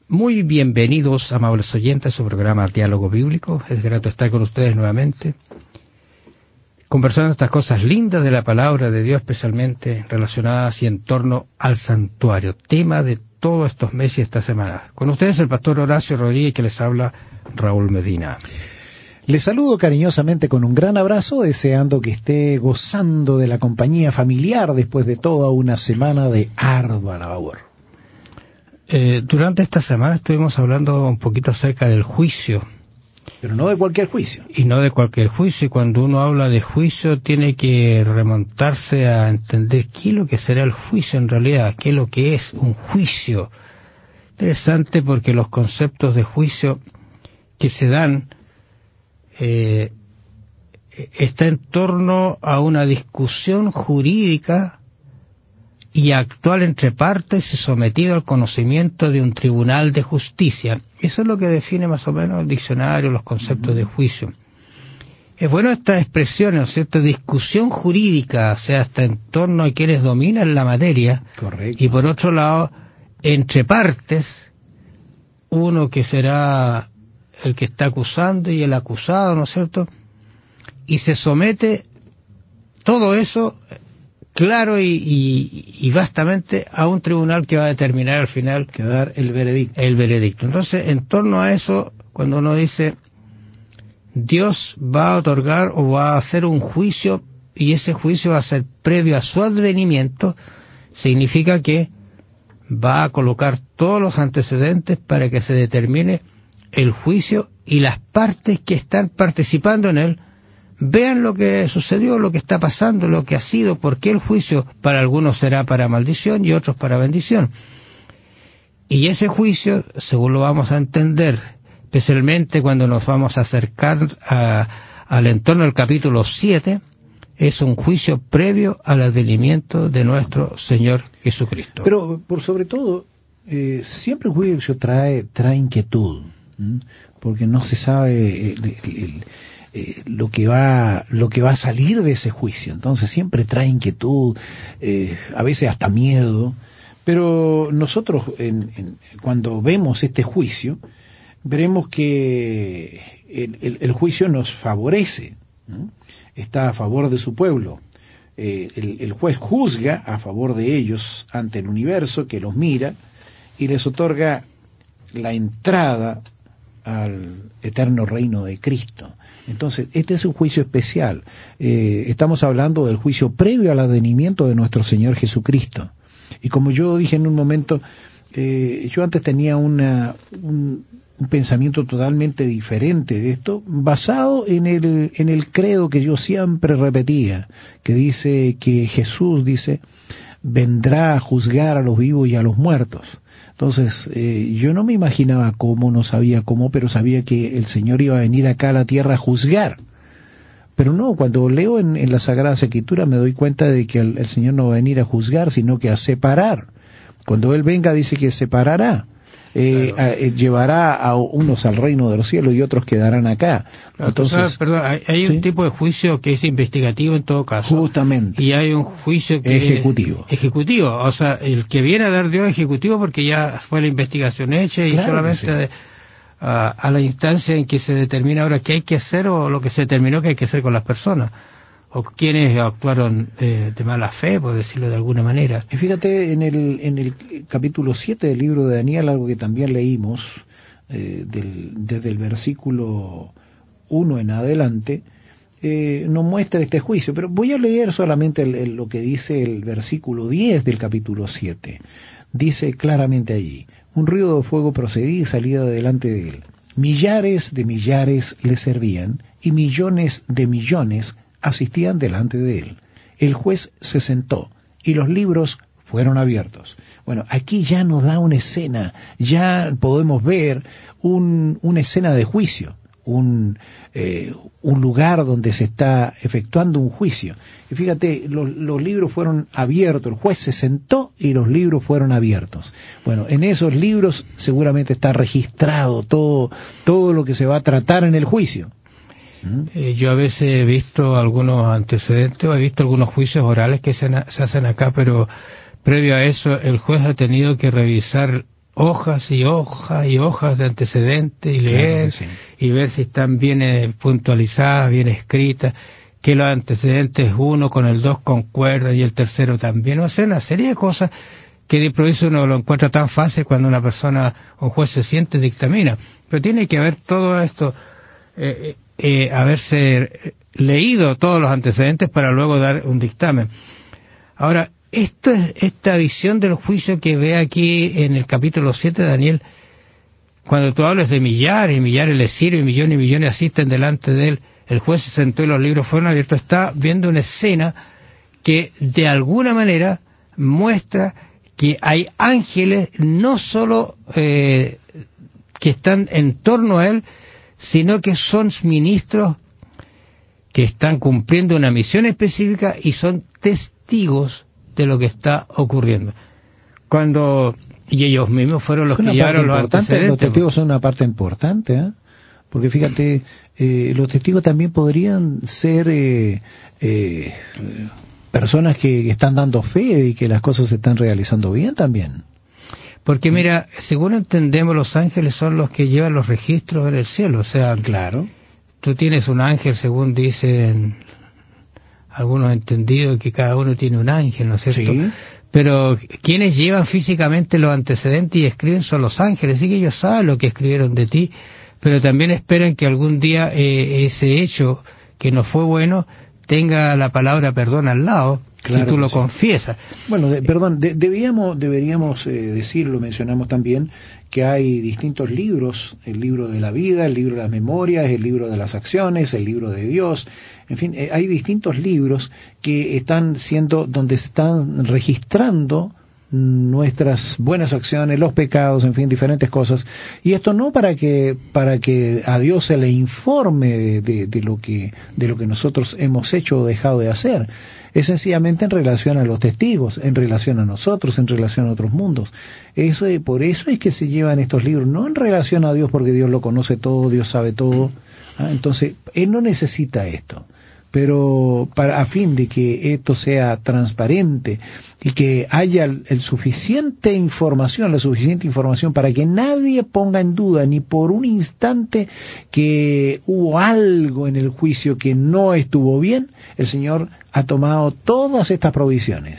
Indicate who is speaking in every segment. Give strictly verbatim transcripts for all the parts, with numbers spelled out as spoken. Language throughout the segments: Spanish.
Speaker 1: Muy bienvenidos, amables oyentes, a su programa Diálogo Bíblico. Es grato estar con ustedes nuevamente, conversando estas cosas lindas de la palabra de Dios, especialmente relacionadas y en torno al santuario, tema de todos estos meses y esta semana. Con ustedes el pastor Horacio Rodríguez, que les habla Raúl Medina.
Speaker 2: Les saludo cariñosamente con un gran abrazo, deseando que esté gozando de la compañía familiar después de toda una semana de ardua labor.
Speaker 1: Eh, durante esta semana estuvimos hablando un poquito acerca del juicio.
Speaker 2: Pero no de cualquier juicio.
Speaker 1: Y no de cualquier juicio. Y cuando uno habla de juicio tiene que remontarse a entender qué es lo que será el juicio en realidad, qué es lo que es un juicio. Interesante, porque los conceptos de juicio que se dan eh, está en torno a una discusión jurídica y actual entre partes y sometido al conocimiento de un tribunal de justicia. Eso es lo que define más o menos el diccionario, los conceptos de juicio. Es bueno esta expresión, ¿no es cierto?, discusión jurídica, o sea, hasta en torno a quienes dominan la materia.
Speaker 2: Correcto.
Speaker 1: Y por otro lado, entre partes, uno que será el que está acusando y el acusado, ¿no es cierto?, y se somete todo eso claro y, y, y vastamente a un tribunal que va a determinar al final,
Speaker 2: que va a dar el veredicto.
Speaker 1: El veredicto. Entonces, en torno a eso, cuando uno dice Dios va a otorgar o va a hacer un juicio, y ese juicio va a ser previo a su advenimiento, significa que va a colocar todos los antecedentes para que se determine el juicio, y las partes que están participando en él vean lo que sucedió, lo que está pasando, lo que ha sido, porque el juicio para algunos será para maldición y otros para bendición. Y ese juicio, según lo vamos a entender, especialmente cuando nos vamos a acercar a, al entorno del capítulo siete, es un juicio previo al advenimiento de nuestro Señor Jesucristo.
Speaker 2: Pero, por sobre todo, eh, siempre el juicio trae, trae inquietud, ¿m? porque no se sabe el, el, el Eh, lo que va lo que va a salir de ese juicio. Entonces siempre trae inquietud, eh, a veces hasta miedo, pero nosotros en, en, cuando vemos este juicio veremos que el, el, el juicio nos favorece, ¿no? Está a favor de su pueblo. Eh, el, el juez juzga a favor de ellos ante el universo que los mira y les otorga la entrada al eterno reino de Cristo. Entonces, este es un juicio especial. Eh, estamos hablando del juicio previo al advenimiento de nuestro Señor Jesucristo. Y como yo dije en un momento, eh, yo antes tenía una, un, un pensamiento totalmente diferente de esto, basado en el, en el credo que yo siempre repetía, que dice que Jesús, dice, vendrá a juzgar a los vivos y a los muertos. Entonces, eh, yo no me imaginaba cómo, no sabía cómo, pero sabía que el Señor iba a venir acá a la tierra a juzgar. Pero no, cuando leo en, en la Sagrada Escritura me doy cuenta de que el, el Señor no va a venir a juzgar, sino que a separar. Cuando Él venga dice que separará. Eh, claro. a, eh, llevará a unos al reino de los cielos y otros quedarán acá.
Speaker 1: Claro, entonces, sabes, perdón, hay, hay ¿sí? un tipo de juicio que es investigativo en todo caso.
Speaker 2: Justamente.
Speaker 1: Y hay un juicio que
Speaker 2: ejecutivo.
Speaker 1: Es ejecutivo, o sea, el que viene a dar Dios ejecutivo porque ya fue la investigación hecha y claro solamente sí. de, a, a la instancia en que se determina ahora qué hay que hacer o lo que se determinó que hay que hacer con las personas. O quienes actuaron eh, de mala fe, por decirlo de alguna manera.
Speaker 2: Y fíjate, en el, en el capítulo siete del libro de Daniel, algo que también leímos, eh, del, desde el versículo uno en adelante, eh, nos muestra este juicio. Pero voy a leer solamente el, el, lo que dice el versículo diez del capítulo siete. Dice claramente allí, un ruido de fuego procedía y salía de delante de él. Millares de millares le servían y millones de millones asistían delante de él. El juez se sentó y los libros fueron abiertos. Bueno, aquí ya nos da una escena, ya podemos ver un, una escena de juicio, un, eh, un lugar donde se está efectuando un juicio. Y fíjate, los, los libros fueron abiertos, el juez se sentó y los libros fueron abiertos. Bueno, en esos libros seguramente está registrado todo, todo lo que se va a tratar en el juicio.
Speaker 1: Eh, yo a veces he visto algunos antecedentes, o he visto algunos juicios orales que se, se hacen acá, pero previo a eso el juez ha tenido que revisar hojas y hojas y hojas de antecedentes y leer, claro sí. y ver si están bien eh, puntualizadas, bien escritas, que los antecedentes uno con el dos concuerdan y el tercero también. O sea, una serie de cosas que de improviso uno lo encuentra tan fácil cuando una persona, un juez se siente, dictamina. Pero tiene que haber todo esto, eh, eh, haberse leído todos los antecedentes para luego dar un dictamen. Ahora, esto es, esta visión del juicio que ve aquí en el capítulo siete de Daniel, cuando tú hablas de millares y millares le sirven, y millones y millones asisten delante de él, el juez se sentó y los libros fueron abiertos, está viendo una escena que de alguna manera muestra que hay ángeles no solo eh, que están en torno a él, sino que son ministros que están cumpliendo una misión específica y son testigos de lo que está ocurriendo. Cuando y ellos mismos fueron los que llevaron los antecedentes.
Speaker 2: Los testigos son una parte importante, ¿eh? Porque fíjate, eh, los testigos también podrían ser eh, eh, personas que están dando fe y que las cosas se están realizando bien también.
Speaker 1: Porque mira, según entendemos, los ángeles son los que llevan los registros en el cielo. O sea,
Speaker 2: claro,
Speaker 1: tú tienes un ángel, según dicen algunos entendidos, que cada uno tiene un ángel, ¿no es cierto?
Speaker 2: Sí.
Speaker 1: Pero quienes llevan físicamente los antecedentes y escriben son los ángeles, así que ellos saben lo que escribieron de ti, pero también esperan que algún día eh, ese hecho que no fue bueno tenga la palabra perdón al lado, claro, si tú lo sí. confiesas.
Speaker 2: Bueno, de, perdón, de, debíamos, deberíamos eh, decirlo, mencionamos también que hay distintos libros, el libro de la vida, el libro de las memorias, el libro de las acciones, el libro de Dios, en fin, eh, hay distintos libros que están siendo, donde se están registrando nuestras buenas acciones, los pecados, en fin, diferentes cosas, y esto no para que para que a Dios se le informe de, de, de lo que de lo que nosotros hemos hecho o dejado de hacer, es sencillamente en relación a los testigos, en relación a nosotros, en relación a otros mundos. Eso por eso es que se llevan estos libros, no en relación a Dios, porque Dios lo conoce todo, Dios sabe todo, ¿ah? Entonces él no necesita esto. Pero para, a fin de que esto sea transparente y que haya el, el suficiente información, la suficiente información para que nadie ponga en duda ni por un instante que hubo algo en el juicio que no estuvo bien, el Señor ha tomado todas estas provisiones.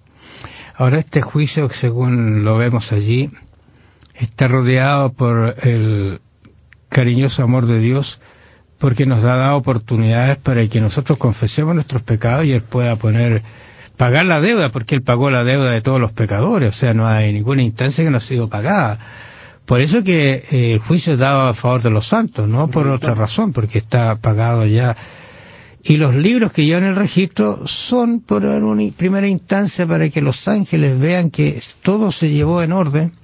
Speaker 1: Ahora, este juicio, según lo vemos allí, está rodeado por el cariñoso amor de Dios, porque nos ha dado oportunidades para que nosotros confesemos nuestros pecados y Él pueda poner, pagar la deuda, porque Él pagó la deuda de todos los pecadores, o sea, no hay ninguna instancia que no ha sido pagada. Por eso que eh, el juicio es dado a favor de los santos, no por otra razón, porque está pagado ya. Y los libros que llevan el registro son por una primera instancia para que los ángeles vean que todo se llevó en orden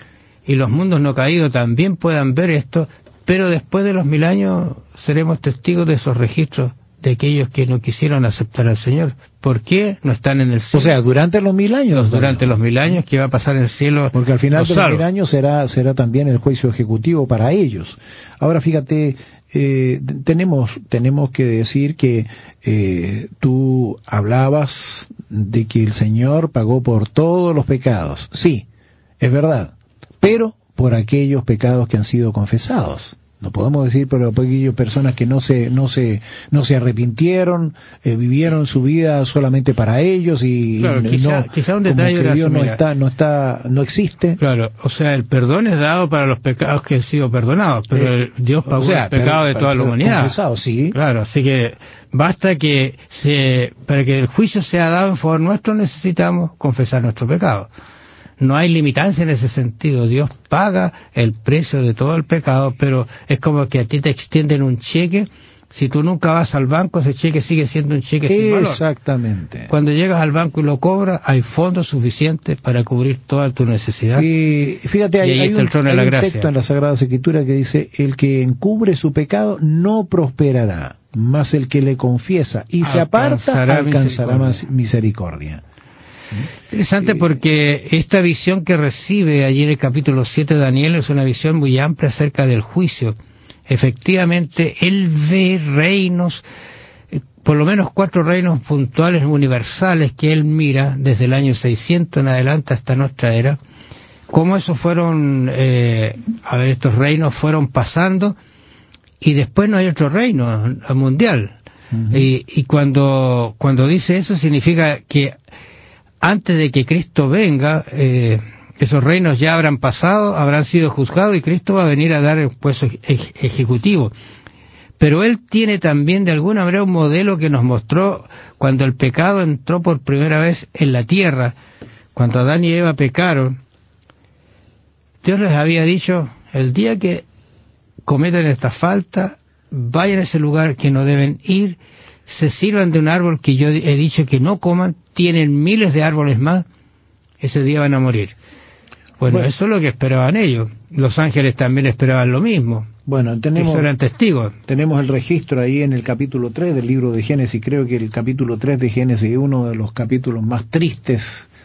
Speaker 1: y los mundos no caídos también puedan ver esto. Pero después de los mil años seremos testigos de esos registros de aquellos que no quisieron aceptar al Señor. ¿Por qué no están en el cielo?
Speaker 2: O sea, durante los mil años.
Speaker 1: Durante los mil años que va a pasar en el cielo.
Speaker 2: Porque al final de los mil años será, será también el juicio ejecutivo para ellos. Ahora fíjate, eh, tenemos, tenemos que decir que eh, tú hablabas de que el Señor pagó por todos los pecados. Sí, es verdad. Pero por aquellos pecados que han sido confesados. No podemos decir por aquellas personas que no se no se no se arrepintieron, eh, vivieron su vida solamente para ellos y,
Speaker 1: claro,
Speaker 2: y
Speaker 1: quizá,
Speaker 2: no
Speaker 1: quizá un detalle
Speaker 2: como que Dios no
Speaker 1: mira,
Speaker 2: está no está no existe.
Speaker 1: Claro, o sea, el perdón es dado para los pecados que han sido perdonados, pero eh, Dios pagó o sea, el pecado per, de toda per, la humanidad.
Speaker 2: Confesado, sí.
Speaker 1: Claro, así que basta que se para que el juicio sea dado en favor nuestro necesitamos confesar nuestro pecado. No hay limitancia en ese sentido. Dios paga el precio de todo el pecado, pero es como que a ti te extienden un cheque. Si tú nunca vas al banco, ese cheque sigue siendo un cheque sin valor.
Speaker 2: Exactamente.
Speaker 1: Cuando llegas al banco y lo cobras, hay fondos suficientes para cubrir toda tu necesidad.
Speaker 2: Y fíjate, hay, y ahí hay, está el trono un, de la hay un texto en la Sagrada Escritura que dice: el que encubre su pecado no prosperará, mas el que le confiesa y alcanzará se aparta alcanzará misericordia. misericordia.
Speaker 1: Interesante, sí, porque esta visión que recibe allí en el capítulo siete de Daniel es una visión muy amplia acerca del juicio. Efectivamente, él ve reinos, por lo menos cuatro reinos puntuales universales que él mira desde el año seiscientos en adelante hasta nuestra era, cómo esos fueron, eh, a ver, estos reinos fueron pasando y después no hay otro reino mundial. Uh-huh. Y, y cuando, cuando dice eso significa que antes de que Cristo venga, eh, esos reinos ya habrán pasado, habrán sido juzgados y Cristo va a venir a dar el puesto ej- ejecutivo. Pero Él tiene también de alguna manera un modelo que nos mostró cuando el pecado entró por primera vez en la tierra, cuando Adán y Eva pecaron. Dios les había dicho, el día que cometan esta falta, vayan a ese lugar que no deben ir, se sirvan de un árbol que yo he dicho que no coman, tienen miles de árboles más, ese día van a morir. Bueno, bueno, eso es lo que esperaban ellos. Los ángeles también esperaban lo mismo.
Speaker 2: Bueno, tenemos,
Speaker 1: eran testigos.
Speaker 2: Tenemos el registro ahí en el capítulo tres del libro de Génesis. Creo que el capítulo tres de Génesis es uno de los capítulos más tristes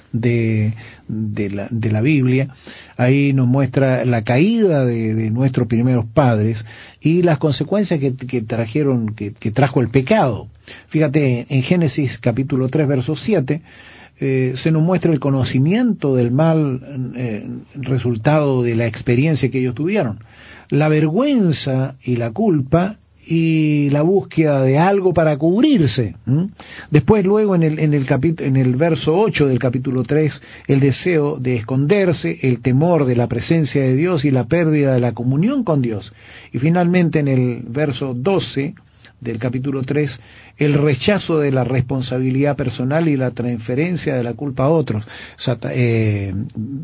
Speaker 2: de, de, la, de la Biblia. Ahí nos muestra la caída de, de nuestros primeros padres y las consecuencias que, que trajeron, que, que trajo el pecado. Fíjate, en Génesis capítulo tres, verso siete, Eh, se nos muestra el conocimiento del mal eh, resultado de la experiencia que ellos tuvieron, la vergüenza y la culpa y la búsqueda de algo para cubrirse. ¿Mm? Después luego en el, en, el capítulo, en el verso ocho del capítulo tres, el deseo de esconderse, el temor de la presencia de Dios y la pérdida de la comunión con Dios. Y finalmente en el verso doce del capítulo tres, el rechazo de la responsabilidad personal y la transferencia de la culpa a otros. Sata, eh,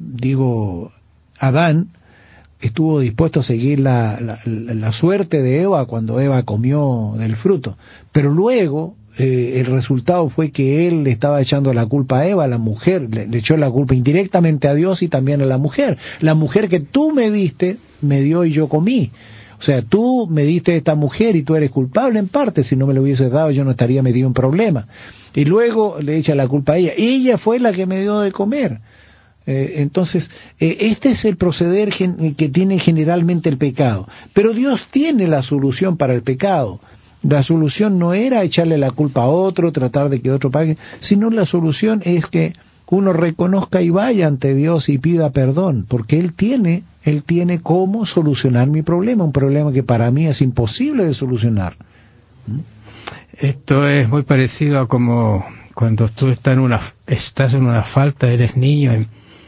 Speaker 2: digo, Adán estuvo dispuesto a seguir la, la, la suerte de Eva cuando Eva comió del fruto, pero luego eh, el resultado fue que él le estaba echando la culpa a Eva, a la mujer, le, le echó la culpa indirectamente a Dios y también a la mujer. La mujer que tú me diste, me dio y yo comí. O sea, tú me diste esta mujer y tú eres culpable en parte. Si no me lo hubieses dado, yo no estaría metido en problema. Y luego le echa la culpa a ella. Ella fue la que me dio de comer. Eh, entonces, eh, este es el proceder gen- que tiene generalmente el pecado. Pero Dios tiene la solución para el pecado. La solución no era echarle la culpa a otro, tratar de que otro pague, sino la solución es que uno reconozca y vaya ante Dios y pida perdón, porque Él tiene, Él tiene cómo solucionar mi problema, un problema que para mí es imposible de solucionar.
Speaker 1: Esto es muy parecido a como cuando tú estás en una, estás en una falta, eres niño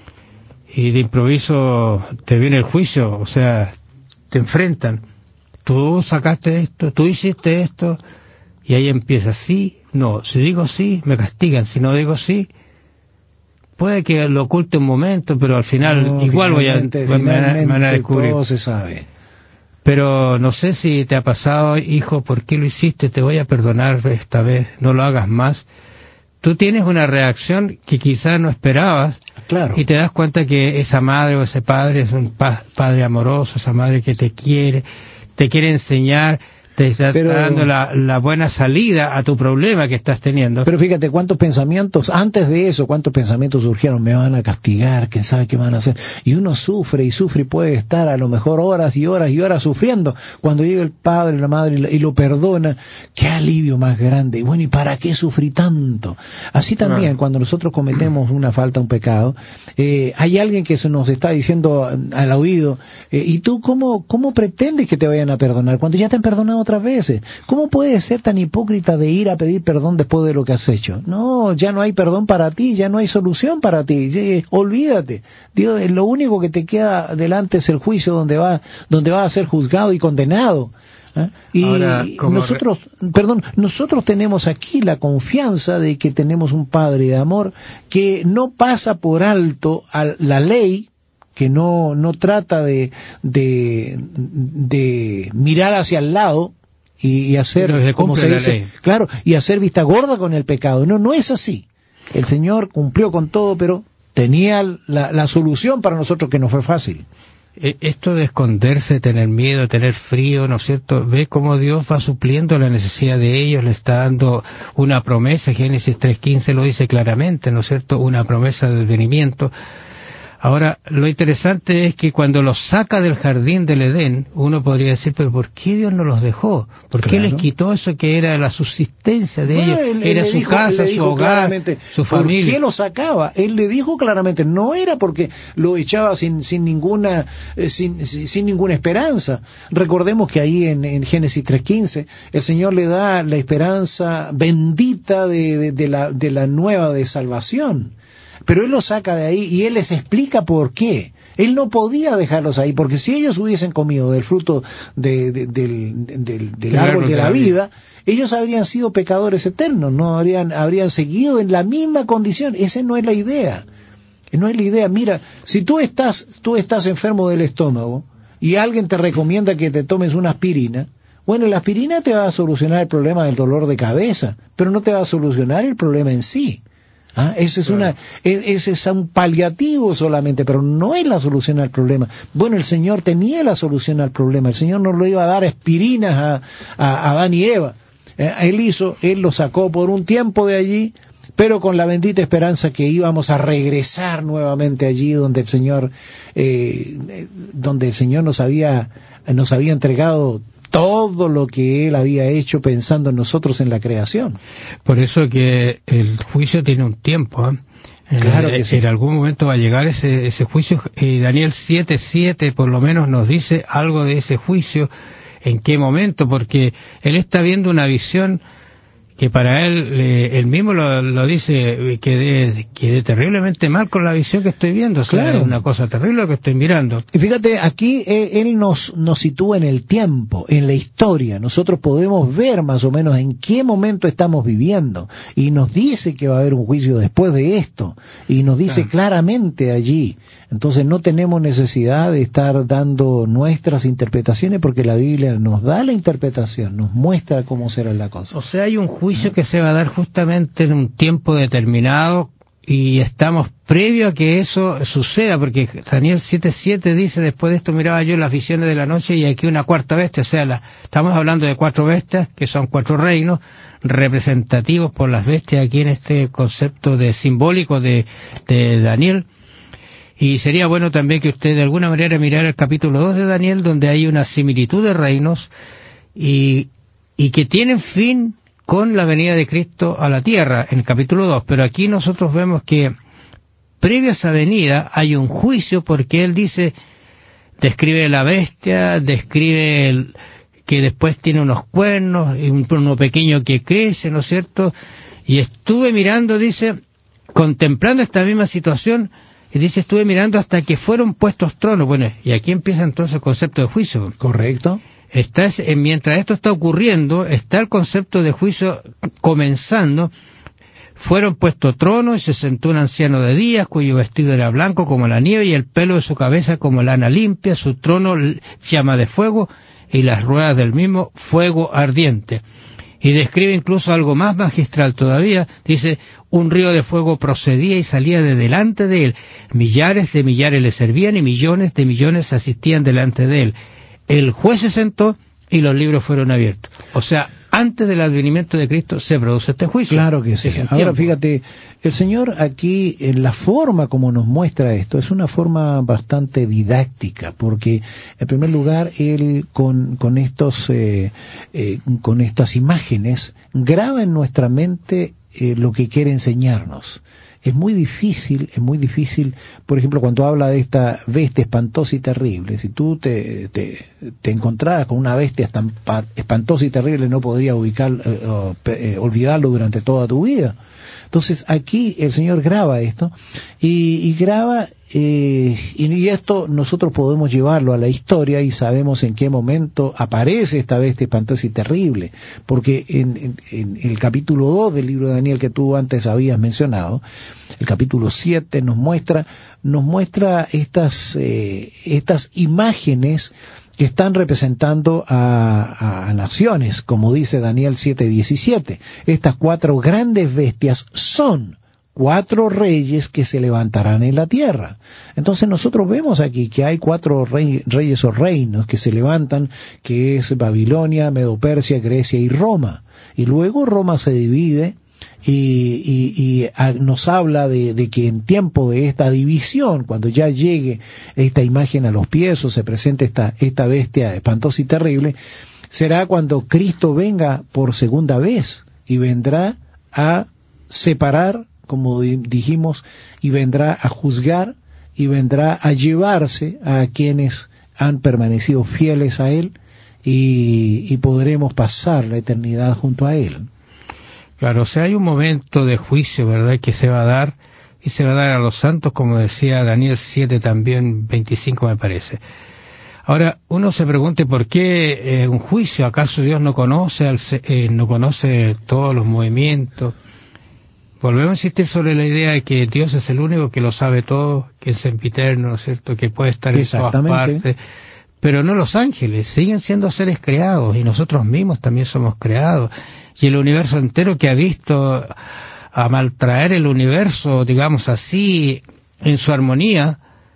Speaker 1: y, y de improviso te viene el juicio, o sea, te enfrentan. Tú sacaste esto, tú hiciste esto, y ahí empieza, sí, no, si digo sí, me castigan, si no digo sí, puede que lo oculte un momento, pero al final no, igual voy a, me, me van a descubrir.
Speaker 2: Todo se sabe.
Speaker 1: Pero no sé si te ha pasado, hijo, ¿por qué lo hiciste? Te voy a perdonar esta vez, no lo hagas más. Tú tienes una reacción que quizás no esperabas,
Speaker 2: claro,
Speaker 1: y te das cuenta que esa madre o ese padre es un pa- padre amoroso, esa madre que te quiere, te quiere enseñar, te está pero, dando la, la buena salida a tu problema que estás teniendo.
Speaker 2: Pero fíjate cuántos pensamientos, antes de eso, cuántos pensamientos surgieron, me van a castigar, quién sabe qué van a hacer, y uno sufre y sufre y puede estar a lo mejor horas y horas y horas sufriendo, cuando llega el padre, la madre y lo perdona, qué alivio más grande, y bueno, ¿y para qué sufrí tanto? Así también, ah. cuando nosotros cometemos una falta, un pecado, eh, hay alguien que se nos está diciendo al oído, eh, ¿y tú cómo, cómo pretendes que te vayan a perdonar cuando ya te han perdonado otras veces? ¿Cómo puedes ser tan hipócrita de ir a pedir perdón después de lo que has hecho? No, ya no hay perdón para ti, ya no hay solución para ti, ya, olvídate. Dios, lo único que te queda delante es el juicio donde va, donde va a ser juzgado y condenado. ¿Eh? Y Ahora, nosotros, re... perdón, nosotros tenemos aquí la confianza de que tenemos un Padre de amor que no pasa por alto a la ley, que no no trata de de, de mirar hacia el lado y, y hacer, como se dice, claro, y hacer vista gorda con el pecado. No, no es así. El Señor cumplió con todo, pero tenía la, la solución para nosotros que no fue fácil.
Speaker 1: Esto de esconderse, tener miedo, tener frío, ¿no es cierto? Ve cómo Dios va supliendo la necesidad de ellos, le está dando una promesa. Génesis tres quince lo dice claramente, ¿no es cierto? Una promesa de advenimiento. Ahora, lo interesante es que cuando los saca del jardín del Edén, uno podría decir, pero ¿por qué Dios no los dejó? ¿Por qué claro. les quitó eso que era la subsistencia de bueno, ellos? Él,
Speaker 2: él
Speaker 1: era su
Speaker 2: dijo,
Speaker 1: casa, su hogar, su familia.
Speaker 2: ¿Por qué lo sacaba? Él le dijo claramente, no era porque lo echaba sin, sin ninguna eh, sin, sin, sin ninguna esperanza. Recordemos que ahí en, en Génesis tres quince, el Señor le da la esperanza bendita de, de, de, la, de la nueva de salvación. Pero Él los saca de ahí y Él les explica por qué. Él no podía dejarlos ahí, porque si ellos hubiesen comido del fruto de, de, del, del, del árbol de la vida, ellos habrían sido pecadores eternos, no habrían, habrían seguido en la misma condición. Esa no es la idea. No es la idea. Mira, si tú estás, tú estás enfermo del estómago y alguien te recomienda que te tomes una aspirina, bueno, la aspirina te va a solucionar el problema del dolor de cabeza, pero no te va a solucionar el problema en sí. ¿Ah? Ese es una, ese es un paliativo solamente, pero no es la solución al problema. Bueno, el Señor tenía la solución al problema. El Señor no lo iba a dar aspirinas a, a, a Adán y Eva. Eh, él hizo, Él lo sacó por un tiempo de allí, pero con la bendita esperanza que íbamos a regresar nuevamente allí donde el Señor, eh, donde el Señor nos había, nos había entregado todo lo que Él había hecho pensando en nosotros en la creación.
Speaker 1: Por eso que el juicio tiene un tiempo, ¿eh?
Speaker 2: Claro
Speaker 1: en,
Speaker 2: que sí.
Speaker 1: En algún momento va a llegar ese, ese juicio, y Daniel siete siete por lo menos nos dice algo de ese juicio, en qué momento, porque él está viendo una visión que para él, eh, él mismo lo, lo dice, quedé, quedé terriblemente mal con la visión que estoy viendo, o sea, claro. Es una cosa terrible lo que estoy mirando.
Speaker 2: Y fíjate, aquí eh, él nos, nos sitúa en el tiempo, en la historia. Nosotros podemos ver más o menos en qué momento estamos viviendo, y nos dice que va a haber un juicio después de esto, y nos dice claro. claramente allí. Entonces no tenemos necesidad de estar dando nuestras interpretaciones, porque la Biblia nos da la interpretación, nos muestra cómo será la cosa.
Speaker 1: O sea, hay un juicio que se va a dar justamente en un tiempo determinado, y estamos previo a que eso suceda, porque Daniel siete siete dice, después de esto miraba yo las visiones de la noche y aquí una cuarta bestia, o sea, la, estamos hablando de cuatro bestias, que son cuatro reinos, representativos por las bestias aquí en este concepto de simbólico de, de Daniel. Y sería bueno también que usted de alguna manera mirara el capítulo dos de Daniel, donde hay una similitud de reinos y, y que tienen fin con la venida de Cristo a la tierra, en el capítulo dos. Pero aquí nosotros vemos que previo a esa venida hay un juicio, porque él dice, describe la bestia, describe el, que después tiene unos cuernos, y un, uno pequeño que crece, ¿no es cierto? Y estuve mirando, dice, contemplando esta misma situación, y dice, estuve mirando hasta que fueron puestos tronos. Bueno, y aquí empieza entonces el concepto de juicio.
Speaker 2: Correcto.
Speaker 1: Está, mientras esto está ocurriendo, está el concepto de juicio comenzando. Fueron puestos tronos, y se sentó un anciano de días, cuyo vestido era blanco como la nieve, y el pelo de su cabeza como lana limpia, su trono llama de fuego, y las ruedas del mismo fuego ardiente. Y describe incluso algo más magistral todavía, dice, un río de fuego procedía y salía de delante de él, millares de millares le servían, y millones de millones asistían delante de él. El juez se sentó y los libros fueron abiertos. O sea, antes del advenimiento de Cristo se produce este juicio.
Speaker 2: Claro que sí. Ahora fíjate, el Señor aquí, en la forma como nos muestra esto, es una forma bastante didáctica, porque en primer lugar Él con, con, estos, eh, eh, con estas imágenes graba en nuestra mente eh, lo que quiere enseñarnos. Es muy difícil, es muy difícil, por ejemplo, cuando habla de esta bestia espantosa y terrible, si tú te, te, te encontraras con una bestia espantosa y terrible, no podrías ubicar, eh, eh, olvidarlo durante toda tu vida. Entonces aquí el Señor graba esto, y, y graba, eh, y, y esto nosotros podemos llevarlo a la historia, y sabemos en qué momento aparece esta bestia espantosa y terrible, porque en, en, en el capítulo dos del libro de Daniel que tú antes habías mencionado, el capítulo siete nos muestra, nos muestra estas, eh, estas imágenes que están representando a, a naciones, como dice Daniel siete diecisiete. Estas cuatro grandes bestias son cuatro reyes que se levantarán en la tierra. Entonces nosotros vemos aquí que hay cuatro rey, reyes o reinos que se levantan, que es Babilonia, Medo-Persia, Grecia y Roma. Y luego Roma se divide y, y, y a, nos habla de, de que en tiempo de esta división, cuando ya llegue esta imagen a los pies o se presente esta, esta bestia espantosa y terrible, será cuando Cristo venga por segunda vez y vendrá a separar, como dijimos, y vendrá a juzgar y vendrá a llevarse a quienes han permanecido fieles a Él y, y podremos pasar la eternidad junto a Él.
Speaker 1: Claro, o sea, hay un momento de juicio, ¿verdad?, que se va a dar, y se va a dar a los santos, como decía Daniel siete también, veinticinco me parece. Ahora, uno se pregunta, ¿por qué eh, un juicio? ¿Acaso Dios no conoce, al, eh, no conoce todos los movimientos? Volvemos a insistir sobre la idea de que Dios es el único que lo sabe todo, que es sempiterno, ¿no es cierto?, que puede estar en todas partes. Pero no los ángeles, siguen siendo seres creados, y nosotros mismos también somos creados. Y el universo entero, que ha visto a maltraer el universo, digamos así, en su armonía,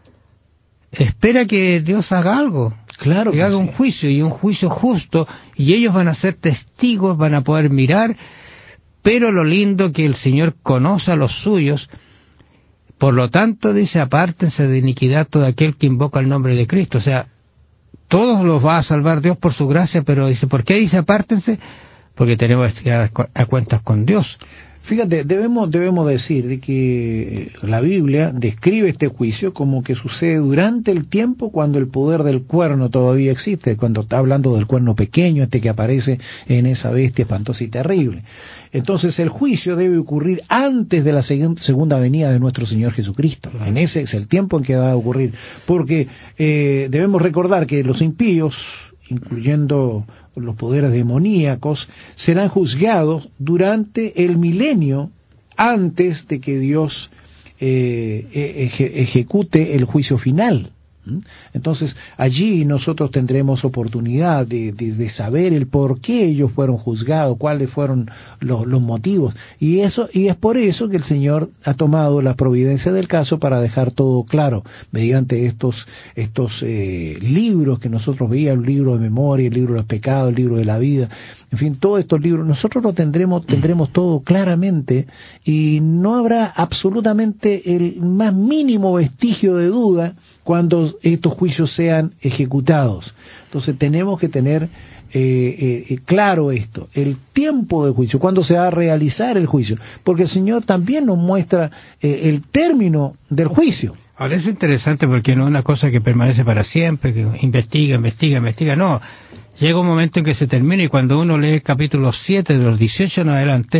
Speaker 1: espera que Dios haga algo,
Speaker 2: claro,
Speaker 1: que haga un juicio, y un juicio justo, y ellos van a ser testigos, van a poder mirar. Pero lo lindo que el Señor conoce a los suyos, por lo tanto dice, apártense de iniquidad todo aquel que invoca el nombre de Cristo. O sea, todos los va a salvar Dios por su gracia, pero dice, ¿por qué dice apártense? Porque tenemos que estar a cuentas con Dios.
Speaker 2: Fíjate, debemos debemos decir de que la Biblia describe este juicio como que sucede durante el tiempo cuando el poder del cuerno todavía existe, cuando está hablando del cuerno pequeño, este que aparece en esa bestia espantosa y terrible. Entonces el juicio debe ocurrir antes de la seg- segunda venida de nuestro Señor Jesucristo. En ese es el tiempo en que va a ocurrir, porque eh, debemos recordar que los impíos, incluyendo los poderes demoníacos, serán juzgados durante el milenio antes de que Dios eh, eje, ejecute el juicio final. Entonces allí nosotros tendremos oportunidad de, de, de saber el por qué ellos fueron juzgados, cuáles fueron los, los motivos, y eso y es por eso que el Señor ha tomado la providencia del caso para dejar todo claro mediante estos estos eh, libros que nosotros veíamos, el libro de memoria, el libro de los pecados, el libro de la vida, en fin, todos estos libros nosotros lo tendremos tendremos todo claramente, y no habrá absolutamente el más mínimo vestigio de duda cuando estos juicios sean ejecutados. Entonces tenemos que tener eh, eh, claro esto, el tiempo del juicio, cuándo se va a realizar el juicio, porque el Señor también nos muestra eh, el término del juicio.
Speaker 1: Ahora es interesante porque no es una cosa que permanece para siempre, que investiga, investiga, investiga, no. Llega un momento en que se termina, y cuando uno lee el capítulo siete, de los dieciocho en adelante,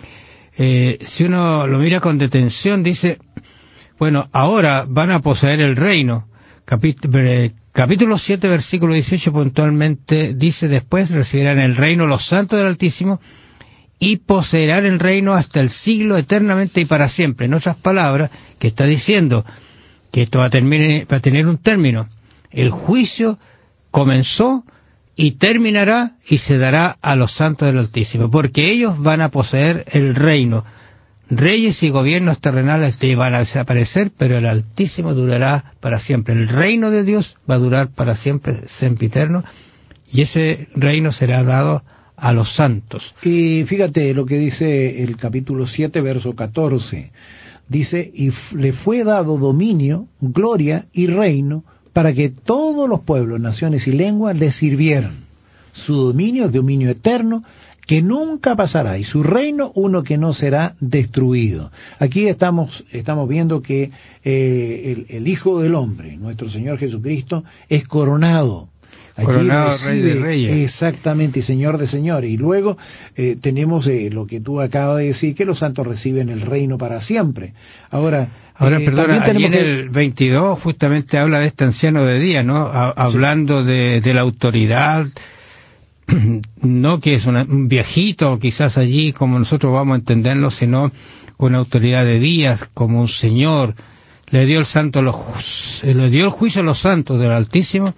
Speaker 1: eh, si uno lo mira con detención, dice, bueno, ahora van a poseer el reino. Capítulo, capítulo siete, versículo dieciocho puntualmente dice, después recibirán el reino los santos del Altísimo y poseerán el reino hasta el siglo, eternamente y para siempre. En otras palabras, que está diciendo que esto va a, termine, va a tener un término. El juicio comenzó y terminará y se dará a los santos del Altísimo, porque ellos van a poseer el reino. Reyes y gobiernos terrenales van a desaparecer, pero el Altísimo durará para siempre. El reino de Dios va a durar para siempre, sempiterno, y ese reino será dado a los santos.
Speaker 2: Y fíjate lo que dice el capítulo siete, verso catorce. Dice, y le fue dado dominio, gloria y reino, para que todos los pueblos, naciones y lenguas le sirvieran. Su dominio es dominio eterno, que nunca pasará, y su reino uno que no será destruido. Aquí estamos estamos viendo que eh, el, el Hijo del Hombre, nuestro Señor Jesucristo, es coronado. Aquí
Speaker 1: coronado
Speaker 2: recibe,
Speaker 1: Rey de Reyes.
Speaker 2: Exactamente, y Señor de Señores. Y luego eh, tenemos eh, lo que tú acabas de decir, que los santos reciben el reino para siempre. Ahora,
Speaker 1: Ahora
Speaker 2: eh,
Speaker 1: perdona, allí en
Speaker 2: que...
Speaker 1: el veintidós justamente habla de este anciano de día, ¿no? A, hablando sí. de, de la autoridad, no que es una, un viejito quizás allí como nosotros vamos a entenderlo, sino una autoridad de días, como un señor. Le dio el santo los, le dio el juicio a los santos del Altísimo,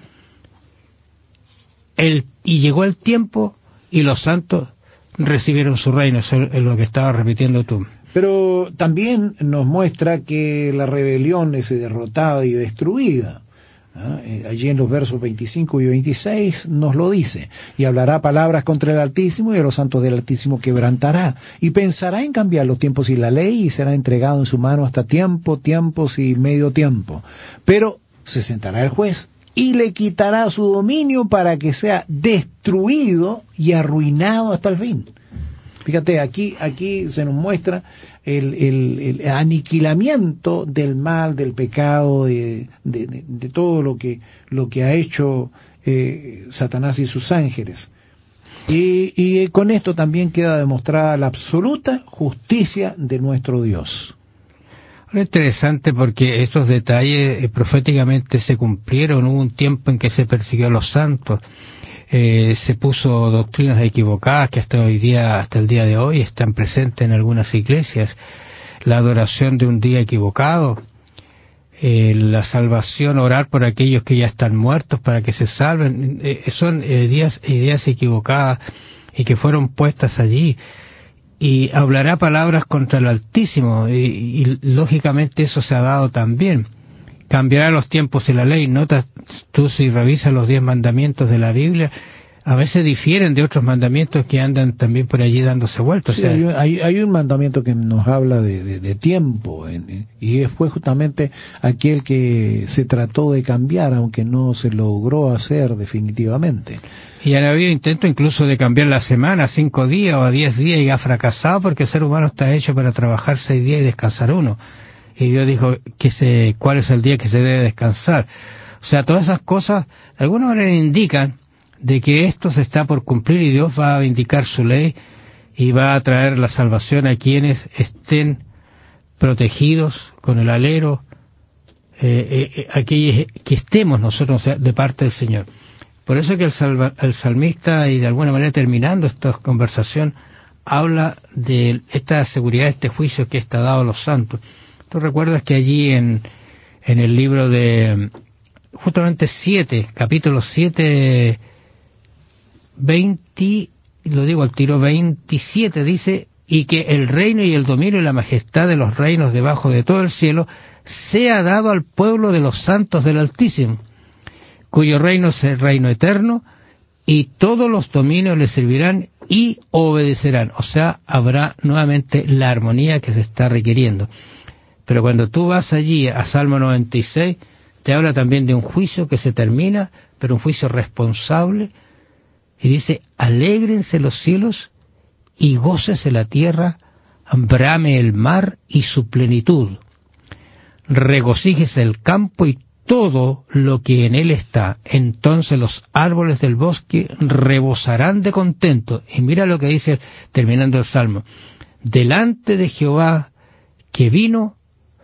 Speaker 1: el, y llegó el tiempo y los santos recibieron su reino. Eso es lo que estaba repitiendo tú.
Speaker 2: Pero también nos muestra que la rebelión es derrotada y destruida. ¿Ah? Eh, allí en los versos veinticinco y veintiséis nos lo dice, y hablará palabras contra el Altísimo, y a los santos del Altísimo quebrantará, y pensará en cambiar los tiempos y la ley, y será entregado en su mano hasta tiempo, tiempos y medio tiempo. Pero se sentará el juez, y le quitará su dominio para que sea destruido y arruinado hasta el fin. Fíjate, aquí aquí se nos muestra el, el, el aniquilamiento del mal, del pecado, de, de, de, de todo lo que lo que ha hecho eh, Satanás y sus ángeles. Y, y con esto también queda demostrada la absoluta justicia de nuestro Dios.
Speaker 1: Es interesante porque estos detalles eh, proféticamente se cumplieron. Hubo un tiempo en que se persiguió a los santos. Eh, se puso doctrinas equivocadas que hasta hoy día, hasta el día de hoy están presentes en algunas iglesias. La adoración de un día equivocado, eh, la salvación, orar por aquellos que ya están muertos para que se salven, eh, son eh, ideas, ideas equivocadas y que fueron puestas allí. Y hablará palabras contra el Altísimo, y, y lógicamente eso se ha dado también. Cambiará los tiempos y la ley. Notas tú, si revisas los diez mandamientos de la Biblia, a veces difieren de otros mandamientos que andan también por allí dándose vueltas.
Speaker 2: Sí,
Speaker 1: o sea,
Speaker 2: hay, un, hay, hay un mandamiento que nos habla de, de, de tiempo, en, y fue justamente aquel que se trató de cambiar, aunque no se logró hacer definitivamente.
Speaker 1: Y han habido intentos incluso de cambiar la semana a cinco días o a diez días, y ha fracasado porque el ser humano está hecho para trabajar seis días y descansar uno. Y Dios dijo que se, cuál es el día que se debe descansar. O sea, todas esas cosas de alguna manera indican de que esto se está por cumplir, y Dios va a vindicar su ley y va a traer la salvación a quienes estén protegidos con el alero, eh, eh, aquellos que estemos nosotros, o sea, de parte del Señor. Por eso que el, salva, el salmista, y de alguna manera terminando esta conversación, habla de esta seguridad, este juicio que está dado a los santos. Tú recuerdas que allí en, en el libro de justamente siete, capítulo siete, veinte, lo digo al tiro, veintisiete, dice: y que el reino y el dominio y la majestad de los reinos debajo de todo el cielo sea dado al pueblo de los santos del Altísimo, cuyo reino es el reino eterno, y todos los dominios le servirán y obedecerán. O sea, habrá nuevamente la armonía que se está requiriendo. Pero cuando tú vas allí a Salmo noventa y seis, te habla también de un juicio que se termina, pero un juicio responsable, y dice: alégrense los cielos y gócese la tierra, brame el mar y su plenitud, regocíjese el campo y todo lo que en él está. Entonces los árboles del bosque rebosarán de contento. Y mira lo que dice terminando el Salmo: delante de Jehová que vino,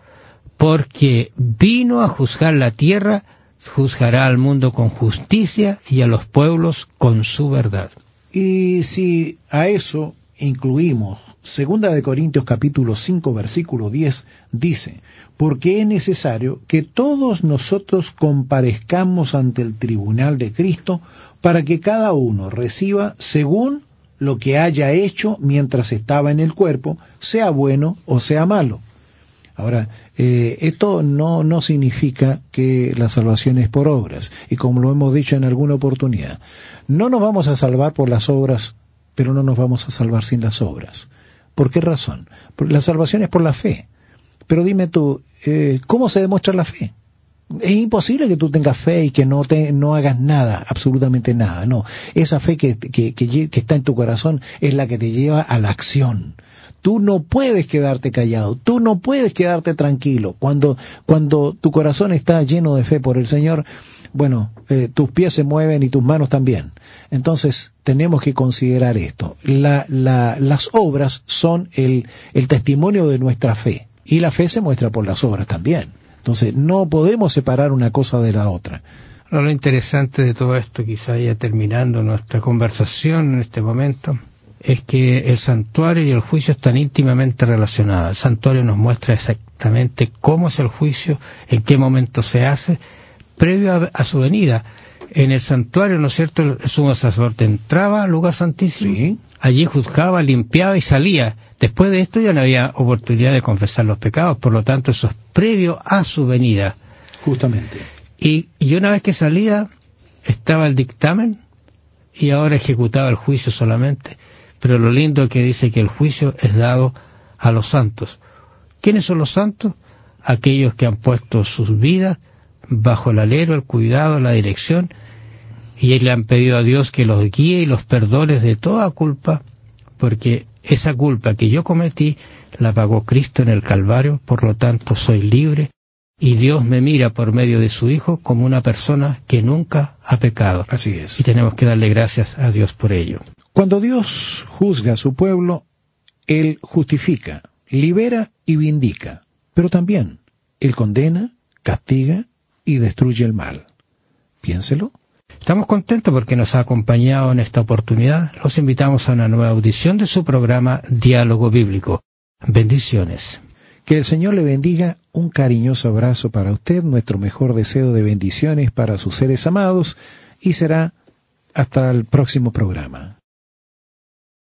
Speaker 1: porque vino a juzgar la tierra, juzgará al mundo con justicia y a los pueblos con su verdad.
Speaker 2: Y si a eso incluimos Segunda de Corintios capítulo cinco versículo diez, dice: porque es necesario que todos nosotros comparezcamos ante el tribunal de Cristo, para que cada uno reciba según lo que haya hecho mientras estaba en el cuerpo, sea bueno o sea malo. Ahora, eh, esto no, no significa que la salvación es por obras, y como lo hemos dicho en alguna oportunidad, no nos vamos a salvar por las obras, pero no nos vamos a salvar sin las obras. ¿Por qué razón? Porque la salvación es por la fe. Pero dime tú, eh, ¿cómo se demuestra la fe? Es imposible que tú tengas fe y que no te, no hagas nada, absolutamente nada. No, esa fe que, que, que, que está en tu corazón es la que te lleva a la acción. Tú no puedes quedarte callado, tú no puedes quedarte tranquilo. Cuando, cuando tu corazón está lleno de fe por el Señor, bueno, eh, tus pies se mueven y tus manos también. Entonces, tenemos que considerar esto. La, la, las obras son el, el testimonio de nuestra fe, y la fe se muestra por las obras también. Entonces, no podemos separar una cosa de la otra.
Speaker 1: Ahora, lo interesante de todo esto, quizá ya terminando nuestra conversación en este momento, es que el santuario y el juicio están íntimamente relacionados. El santuario nos muestra exactamente cómo es el juicio, en qué momento se hace, previo a, a su venida. En el santuario, ¿no es cierto?, el sumo sacerdote entraba al lugar santísimo, sí, allí juzgaba, limpiaba y salía. Después de esto ya no había oportunidad de confesar los pecados, por lo tanto eso es previo a su venida.
Speaker 2: Justamente.
Speaker 1: Y, y una vez que salía, estaba el dictamen y ahora ejecutaba el juicio solamente. Pero lo lindo es que dice que el juicio es dado a los santos. ¿Quiénes son los santos? Aquellos que han puesto sus vidas bajo el alero, el cuidado, la dirección, y le han pedido a Dios que los guíe y los perdone de toda culpa, porque esa culpa que yo cometí la pagó Cristo en el Calvario, por lo tanto soy libre, y Dios me mira por medio de su Hijo como una persona que nunca ha pecado.
Speaker 2: Así es.
Speaker 1: Y tenemos que darle gracias a Dios por ello.
Speaker 2: Cuando Dios juzga a su pueblo, Él justifica, libera y vindica, pero también Él condena, castiga y destruye el mal. Piénselo.
Speaker 1: Estamos contentos porque nos ha acompañado en esta oportunidad. Los invitamos a una nueva audición de su programa Diálogo Bíblico. Bendiciones.
Speaker 2: Que el Señor le bendiga. Un cariñoso abrazo para usted, nuestro mejor deseo de bendiciones para sus seres amados, y será hasta el próximo programa.